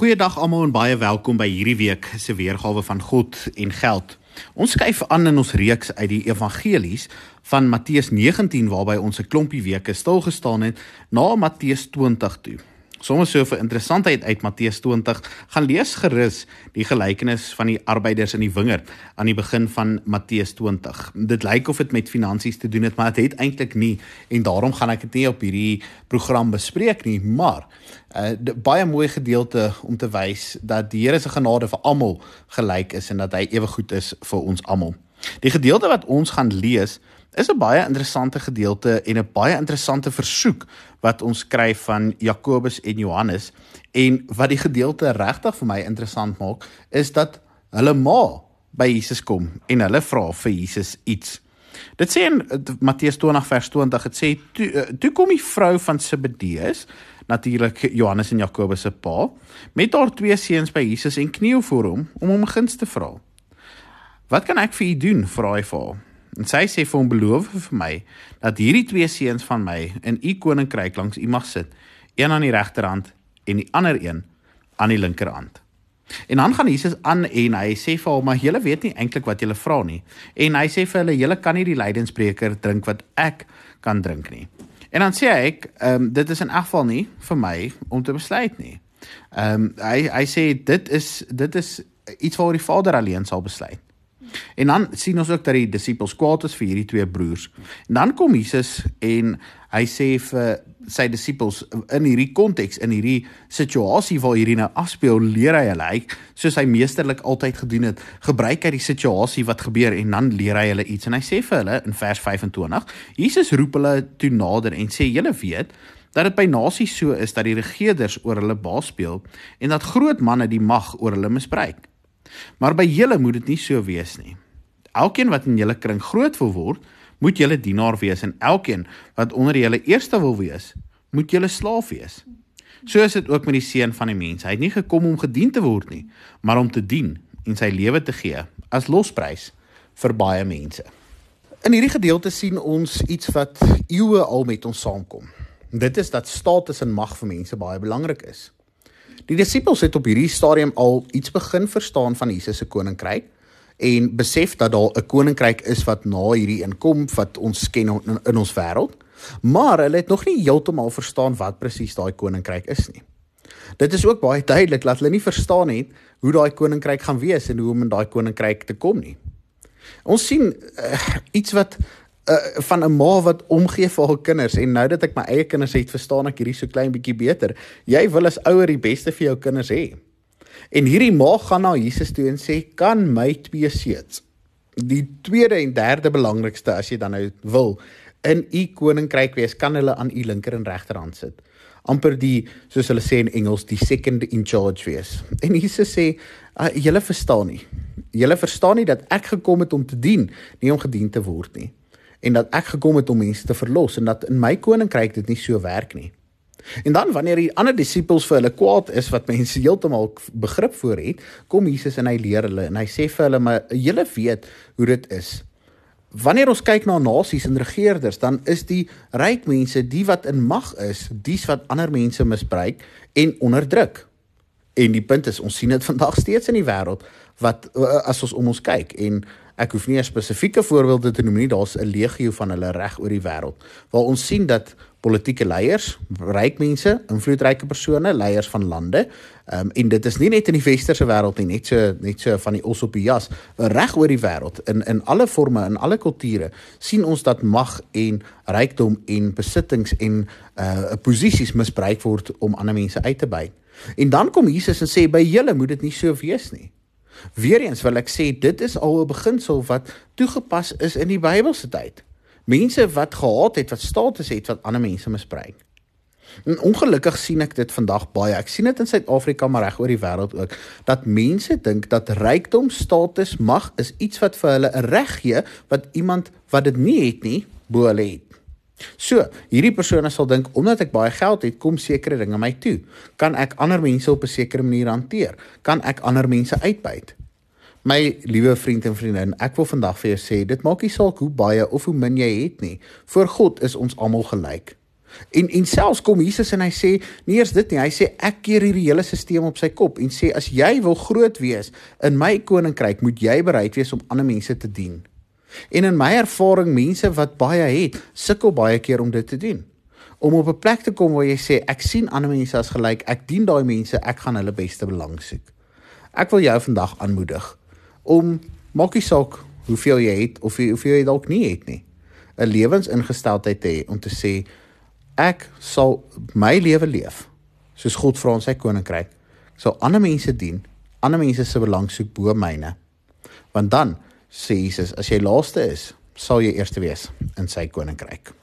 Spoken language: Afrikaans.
Goeiedag almal en baie welkom by hierdie week se weergawe van God en Geld. Ons skuif aan in ons reeks uit die evangelies van Matteus 19 waarby ons 'n klompie weke stilgestaan het na Matteus 20 toe. Sommige so vir interessantheid uit Matteus 20 gaan lees gerus die gelykenis van die arbeiders in die wingerd aan die begin van Matteus 20. Dit lyk of dit met finansies te doen het, maar dit het eintlik nie en daarom gaan ek dit nie op hierdie program bespreek nie, maar baie mooi gedeelte om te wys dat die Here se genade vir almal gelyk is en dat hy ewe goed is vir ons almal. Die gedeelte wat ons gaan lees is 'n baie interessante gedeelte en 'n baie interessante versoek wat ons kry van Jakobus en Johannes, en wat die gedeelte regtig vir my interessant maak, is dat hulle ma by Jesus kom en hulle vra vir Jesus iets. Dit sê in Matteus 20 vers 20, het sê, toe kom die vrou van Zebedeus, natuurlik Johannes en Jakobus se pa, met haar 2 seuns by Jesus en kniel voor hom om 'n guns te vra. Wat kan ek vir u doen, vra hy vir haar. En sy sê vir hom, beloof vir my, dat hierdie 2 seuns van my in u koninkryk langs u mag sit, een aan die regterhand en die ander een aan die linkerhand. En dan gaan Jesus aan en hy sê vir hom, maar julle weet nie eintlik wat julle vra nie. En hy sê vir hulle, julle kan nie die lydenspreker drink wat ek kan drink nie. En dan sê ek, dit is in elk geval nie vir my om te besluit nie. Hy sê, dit is iets waar die Vader alleen sal besluit. En dan sien ons ook dat die disippels kwaad is vir hierdie 2 broers. En dan kom Jesus en hy sê vir sy disippels in hierdie konteks, in hierdie situasie waar hierdie nou afspeel, leer hy hulle, soos hy meesterlik altyd gedoen het, gebruik hy die situasie wat gebeur en dan leer hy hulle iets. En hy sê vir hulle in vers 25, Jesus roep hulle toe nader en sê, julle weet dat dit by nasies so is dat die regerders oor hulle baas speel en dat groot manne die mag oor hulle misbruik. Maar by julle moet dit nie so wees nie. Elkeen wat in julle kring groot wil word, moet julle dienaar wees, en elkeen wat onder julle eerste wil wees, moet julle slaaf wees. So is dit ook met die Seun van die mens. Hy het nie gekom om gedien te word nie, maar om te dien en sy lewe te gee as losprys vir baie mense. In hierdie gedeelte sien ons iets wat eeue al met ons saamkom. Dit is dat status en mag vir mense baie belangrik is. Die disippels het op hierdie stadium al iets begin verstaan van Jesus se koninkryk en besef dat daar 'n koninkryk is wat na hierdie inkom, wat ons ken in ons wêreld, maar hulle het nog nie heeltemal verstaan wat presies daai koninkryk is nie. Dit is ook baie duidelik dat hulle nie verstaan het hoe daai koninkryk gaan wees en hoe om in daai koninkryk te kom nie. Ons sien iets wat van 'n ma wat omgee vir haar kinders, en nou dat ek my eie kinders het, verstaan ek hierdie so klein bietjie beter. Jy wil as ouer die beste vir jou kinders hê. En hierdie ma gaan na Jesus toe en sê, kan my 2 seuns, die tweede en derde belangrikste as jy dan nou wil, in u koninkryk wees, kan hulle aan u linker en regterhand sit. Amper die, soos hulle sê in Engels, die second in charge wees. En Jesus sê, julle verstaan nie. Julle verstaan nie dat ek gekom het om te dien, nie om gedien te word nie. En dat ek gekom het om mense te verlos, en dat in my koninkryk dit nie so werk nie. En dan, wanneer die ander disippels vir hulle kwaad is, wat mense heeltemal begrip voor het, kom Jesus en hy leer hulle, en hy sê vir hulle, maar julle weet hoe dit is. Wanneer ons kyk na nasies en regerders, dan is die ryk mense, die wat in mag is, dies wat ander mense misbruik en onderdruk. En die punt is, ons sien dit vandag steeds in die wêreld, wat as ons om ons kyk, en ek hoef nie 'n spesifieke voorbeelde te noem nie, daar's 'n legio van hulle reg oor die wêreld, waar ons sien dat politieke leiers, ryk mense, invloedryke persone, leiers van lande, en dit is nie net in die westerse wêreld nie, net so van die os op die jas, reg oor die wêreld, in alle forme, in alle kulture, sien ons dat mag en rykdom en besittings en posisies misbruik word om ander mense uit te buit. En dan kom Jesus en sê, by julle moet dit nie so wees nie. Weereens wil ek sê, dit is al 'n beginsel wat toegepas is in die Bybelse tyd. Mense wat gehaat het, wat status het, wat ander mense misbruik. En ongelukkig sien ek dit vandag baie. Ek sien dit in Suid-Afrika, maar reg oor die wêreld ook, dat mense dink dat rykdom, status, mag is iets wat vir hulle 'n reg gee, wat iemand wat dit nie het nie, bo hulle het. So, hierdie persone sal dink, omdat ek baie geld het, kom sekere dinge my toe. Kan ek ander mense op 'n sekere manier hanteer? Kan ek ander mense uitbuit? My liewe vriend en vriendin, ek wil vandag vir jou sê, dit maak nie saak hoe baie of hoe min jy het nie. Voor God is ons almal gelyk. En selfs kom Jesus en hy sê, nie eers dit nie, hy sê, ek keer hierdie hele stelsel op sy kop, en sê, as jy wil groot wees in my koninkryk, moet jy bereid wees om ander mense te dien. En in my ervaring, mense wat baie het, sukkel baie keer om dit te doen. Om op 'n plek te kom waar jy sê, ek sien ander mense as gelyk, ek dien daai mense, ek gaan hulle beste belang soek. Ek wil jou vandag aanmoedig, om, maak nie saak hoeveel jy het, of hoeveel jy dalk nie het nie, 'n lewensingesteldheid te hê, om te sê, ek sal my lewe leef, soos God vir ons sy koninkryk. Ek sal ander mense dien, ander mense se belang soek bo myne. Want dan, sê Jesus, as jy laaste is, sal jy eerste wees in sy koninkryk.